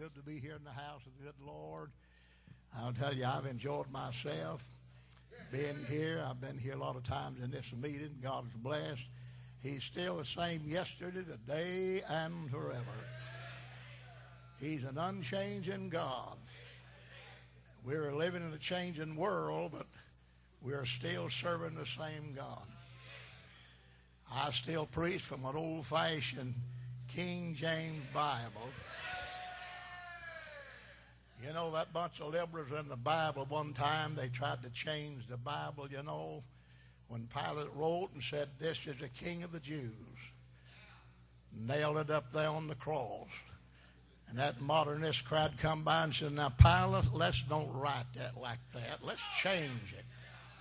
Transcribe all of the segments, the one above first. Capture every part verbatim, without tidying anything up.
good to be here in the house of the good Lord. I'll tell you, I've enjoyed myself being here. I've been here a lot of times in this meeting. God is blessed. He's still the same yesterday, today, and forever. He's an unchanging God. We're living in a changing world, but we're still serving the same God. I still preach from an old-fashioned King James Bible. You know, that bunch of liberals in the Bible, one time they tried to change the Bible, you know, when Pilate wrote and said, "This is the King of the Jews." Nailed it up there on the cross. And that modernist crowd come by and said, "Now, Pilate, let's don't write that like that. Let's change it.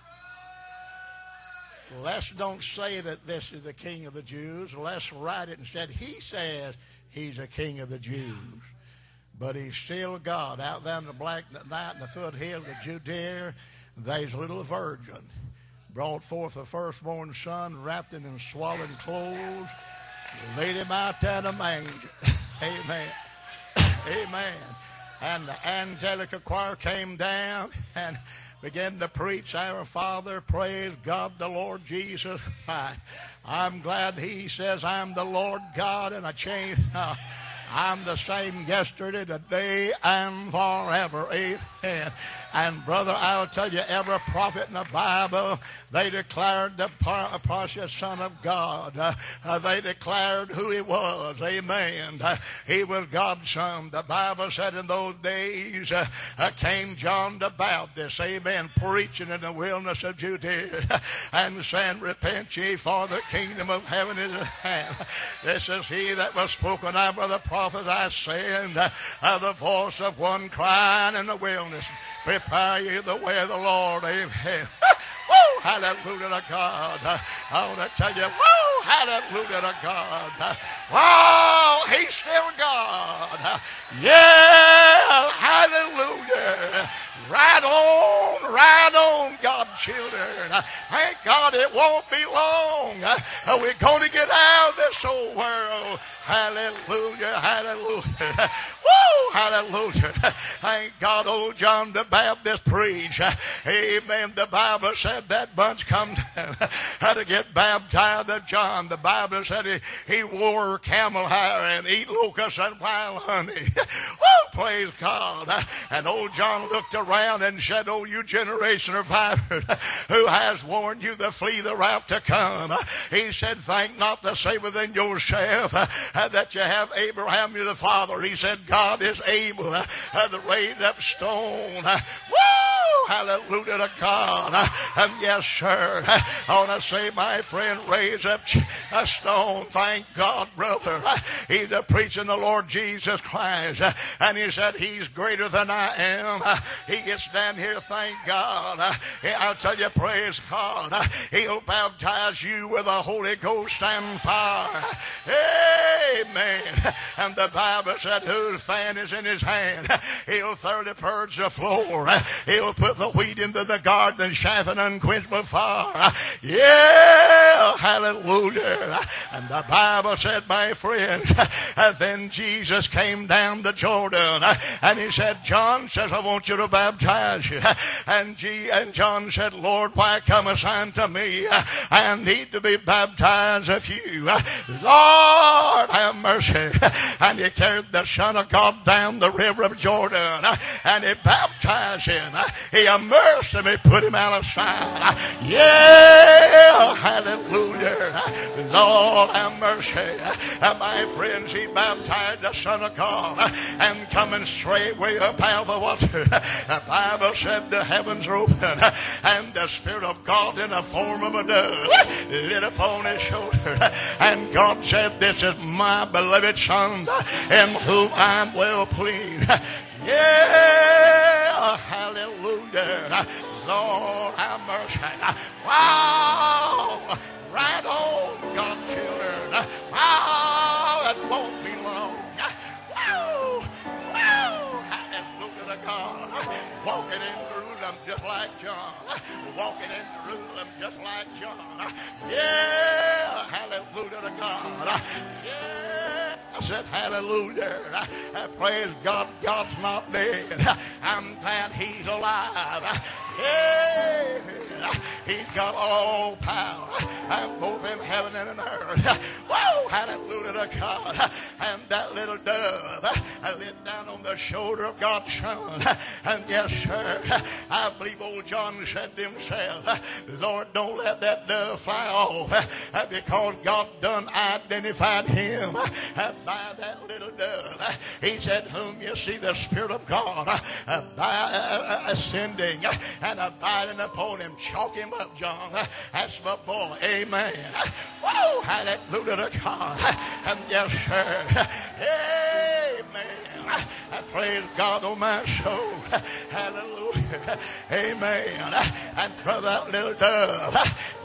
Let's don't say that this is the King of the Jews. Let's write it and said, he says he's the King of the Jews. But he's still God. Out there in the black night in the foothills of Judea, there's a little virgin. Brought forth the firstborn son, wrapped him in swaddling clothes, laid him out there in a manger." Amen. Amen. And the angelic choir came down and began to preach, "Our Father, praise God the Lord Jesus Christ." I'm glad he says, "I'm the Lord God, and I change not. I'm the same yesterday, today, and forever." Amen. And brother, I'll tell you, every prophet in the Bible, they declared the precious Son of God. Uh, uh, they declared who he was. Amen. Uh, he was God's Son. The Bible said in those days uh, uh, came John the Baptist, amen, preaching in the wilderness of Judea and saying, "Repent ye, for the kingdom of heaven is at hand." This is he that was spoken of by the prophet Isaiah, uh, uh, the voice of one crying in the wilderness, "Prepare ye the way of the Lord." Amen. Woo! Hallelujah to God. Uh, I want to tell you, woo! Hallelujah to God. Uh, wow! He's still God. Uh, yeah! Hallelujah. Right on, right on, God's children. Uh, thank God it won't be long. Uh, we're going to get out of this old world. Hallelujah, hallelujah. Woo! Hallelujah. Thank God old John the Baptist preached. Amen. The Bible said that bunch come down had to get baptized of John. The Bible said he, he wore camel hair and eat locusts and wild honey. Woo! Praise God. And old John looked around and said, "Oh, you generation of vipers, who has warned you to flee the wrath to come?" He said, "Think not to say within yourself uh, that you have Abraham your father." He said, "God is able uh, to raise up stone." Uh, woo! Hallelujah to God. Uh, and yes, sir, uh, I want to say, my friend, raise up a stone. Thank God, brother. Uh, he's uh, preaching the Lord Jesus Christ. Uh, and he said, "He's greater than I am." Uh, he gets down here, thank God. Uh, I'll tell you, praise God. Uh, he'll baptize you with the Holy Ghost and fire. Hey! Amen. And the Bible said, "Whose fan is in his hand, he'll thoroughly purge the floor. He'll put the wheat into the garden and chaff an unquenchable fire." Yeah, hallelujah. And the Bible said, my friend, then Jesus came down to Jordan and he said, "John says, I want you to baptize you." And, G- and John said, "Lord, why comest unto me? I need to be baptized of you." Lord, have mercy. And he carried the Son of God down the river of Jordan and he baptized him. He immersed him. He put him out of sight. Yeah, hallelujah. Lord, have mercy. And my friends, he baptized the Son of God and coming straightway up out of the water. The Bible said the heavens were open and the Spirit of God in the form of a dove lit upon his shoulder. And God said, "This is my beloved Son, in whom I'm well pleased." Yeah, hallelujah. Lord, have mercy. Wow, right on, God's children. Wow, it won't be long. Wow, wow, hallelujah to God. Walking in Jerusalem just like John. Walking in Jerusalem just like John. Yeah, hallelujah to God. Yeah. I said, hallelujah. I praise God, God's not dead. I'm glad he's alive. Yeah. He's got all power. I'm both in heaven and in earth. Whoa, hallelujah to God. And that little dove, I lit down on the shoulder of God's Son. And yes, sir, I believe old John said to himself, Lord, don't let that dove fly off, because God done identified him by that little dove. He said, whom you see the Spirit of God ascending and abiding upon him. Chalk him up, John. That's my boy. Amen. Whoa, hallelujah to God. And yes, sir. Amen. I praise God on my soul. Hallelujah. Amen. And brother, that little dove.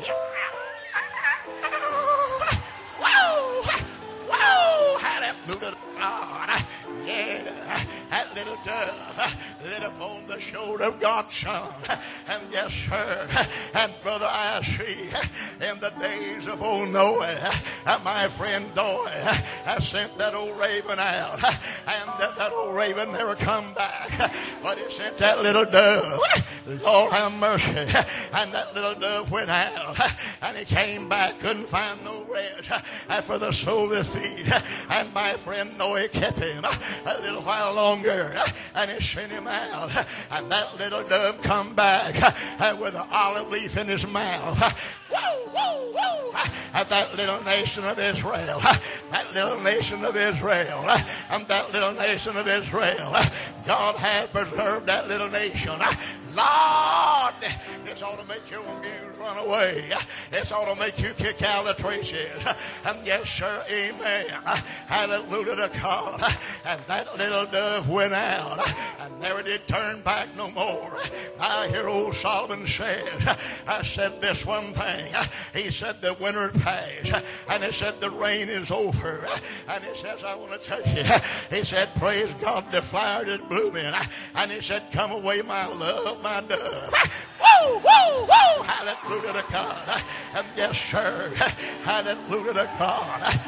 Whoa! Whoa! Hallelujah to God. Yeah, that little dove lit upon the shoulder of God's Son. And yes, sir, and brother, I see in the days of old Noah, my friend Noah, I sent that old raven out, and that, that old raven never come back, but he sent that little dove. Lord have mercy. And that little dove went out, and he came back, couldn't find no rest for the soul of his feet. And my friend Noah kept him a little while longer, and he sent him out, and that little dove come back with an olive leaf in his mouth. Whoa, whoa, whoa! And that little nation of Israel, that little nation of Israel, and that little nation of Israel, God had preserved that little nation. Lord, this ought to make your muse run away. This ought to make you kick out the traces. And yes, sir, amen. Hallelujah to God. And that little dove went out and never did turn back no more. I hear old Solomon says, I said this one thing. He said the winter passed, and he said the rain is over. And he says, I want to tell you, he said, praise God, the flower is blooming. And he said, come away, my love, my dove. Woo, woo, woo. Hallelujah to God. And yes, sir. Hallelujah to God.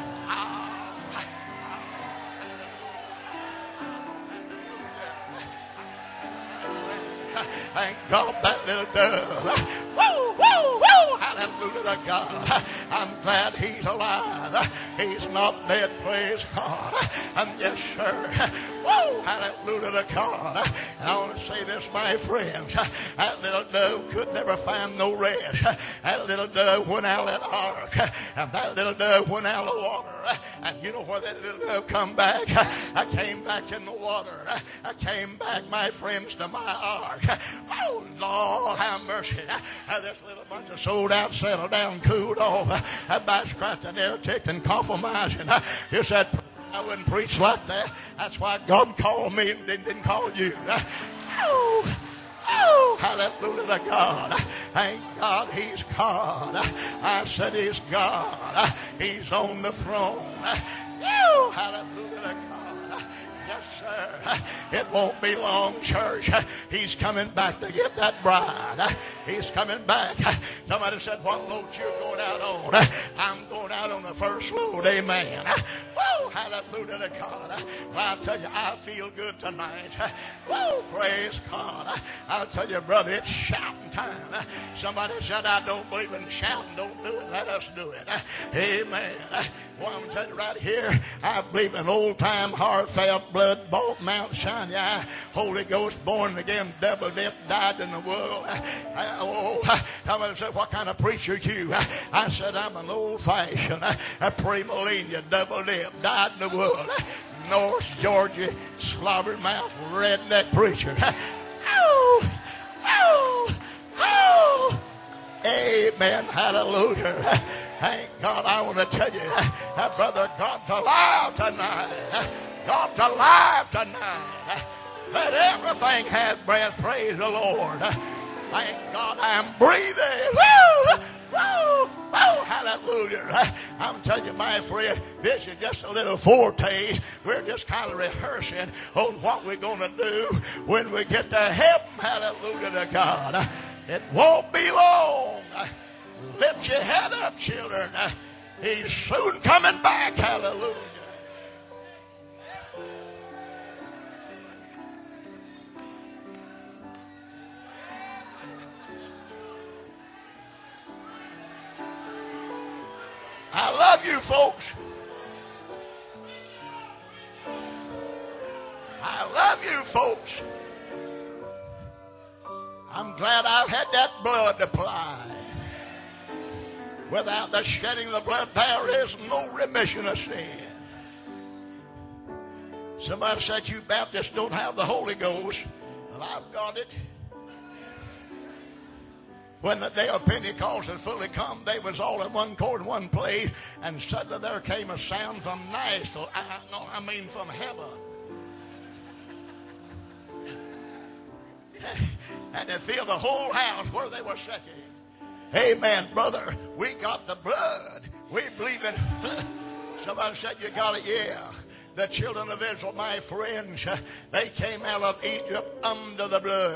Thank God that little dove. Woo, woo, woo. Hallelujah to God. I'm glad he's alive. He's not dead, praise God. And yes, sir. Woo, hallelujah to God. And I want to say this, my friends. That little dove could never find no rest. That little dove went out of that ark. And that little dove went out of the water. And you know where that little dove come back? I came back in the water. I came back, my friends, to my ark. Oh, Lord, have mercy. This little bunch of sold out, settled down, cooled off, by scratching there, ticked and compromising. You said, I wouldn't preach like that. That's why God called me and didn't call you. Oh, oh, hallelujah to God. Thank God he's God. I said he's God. He's on the throne. Oh, hallelujah to God. Yes, sir. It won't be long, church. He's coming back to get that bride. He's coming back. Somebody said, what load you going out on? I'm going out on the first load. Amen. Woo, hallelujah to God. Well, I tell you, I feel good tonight. Woo, praise God. I'll tell you, brother, it's shouting time. Somebody said, I don't believe in shouting. Don't do it. Let us do it. Amen. Well, I'm going to tell you right here, I believe in old-time, heartfelt, blood-bought, Mount Sinai, Holy Ghost, born again, double-dipped, died in the world. I, oh, somebody said, what kind of preacher are you? I said, I'm an old-fashioned, a premillennial, double-dipped, died in the world, North Georgia, slobber-mouth, redneck preacher. Oh, oh, oh. Amen. Hallelujah. Thank God. I want to tell you, uh, brother, God's alive tonight. God's alive tonight. Let everything have breath. Praise the Lord. Thank God I'm breathing. Woo! Woo! Woo! Hallelujah. I'm telling you, my friend, this is just a little foretaste. We're just kind of rehearsing on what we're going to do when we get to heaven. Hallelujah to God. It won't be long. Lift your head up, children. He's soon coming back. Hallelujah. love you, folks. I love you, folks. I'm glad I've had that blood applied. Without the shedding of the blood, there is no remission of sin. Somebody said you Baptists don't have the Holy Ghost. Well, I've got it. When the day of Pentecost had fully come, they was all in one accord in one place, and suddenly there came a sound from Nashville. I, I, no, I mean from heaven. And they filled the whole house where they were sitting. Amen, brother. We got the blood. We believe it. Somebody said you got it. Yeah. The children of Israel, my friends, they came out of Egypt under the blood.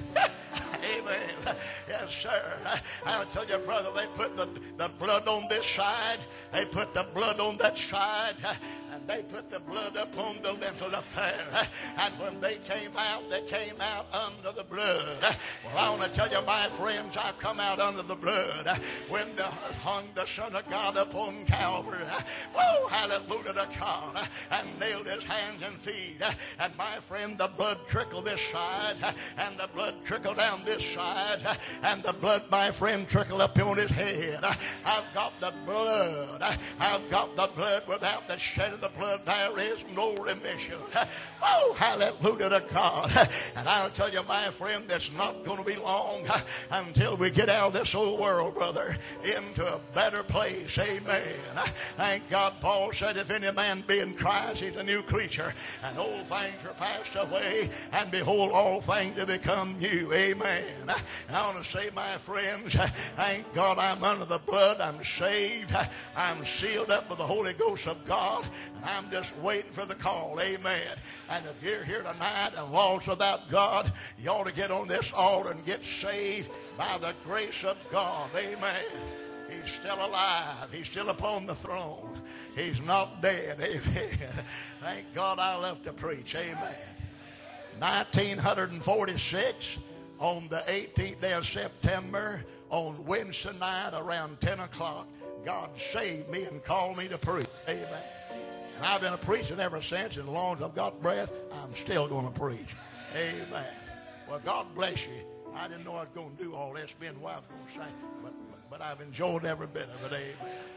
Amen. Yes, sir. I'll tell you, brother, they put the, the blood on this side. They put the blood on that side. And they put the blood up on the lintel up there. And when they came out, they came out under the blood. Well, I want to tell you, my friends, I've come out under the blood. When they hung the Son of God upon Calvary. Whoa, hallelujah to God. And nailed his hands and feet. And my friend, the blood trickled this side. And the blood trickled down this side, and the blood, my friend, trickled up on his head. I've got the blood. I've got the blood. Without the shed of the blood, there is no remission. Oh, hallelujah to God. And I'll tell you, my friend, it's not going to be long until we get out of this old world, brother, into a better place. Amen. Thank God. Paul said, if any man be in Christ, he's a new creature, and old things are passed away, and behold, all things have become new. Amen. I want to say, my friends, thank God I'm under the blood. I'm saved. I'm sealed up with the Holy Ghost of God, and I'm just waiting for the call. Amen. And if you're here tonight and lost without God, you ought to get on this altar and get saved by the grace of God. Amen. He's still alive. He's still upon the throne. He's not dead. Amen. Thank God I love to preach. Amen. nineteen forty-six, on the eighteenth day of September, on Wednesday night around ten o'clock, God saved me and called me to preach. Amen. And I've been a preaching ever since. As long as I've got breath, I'm still going to preach. Amen. Well, God bless you. I didn't know I was going to do all this, being what I was going to say, but, but, but I've enjoyed every bit of it. Amen.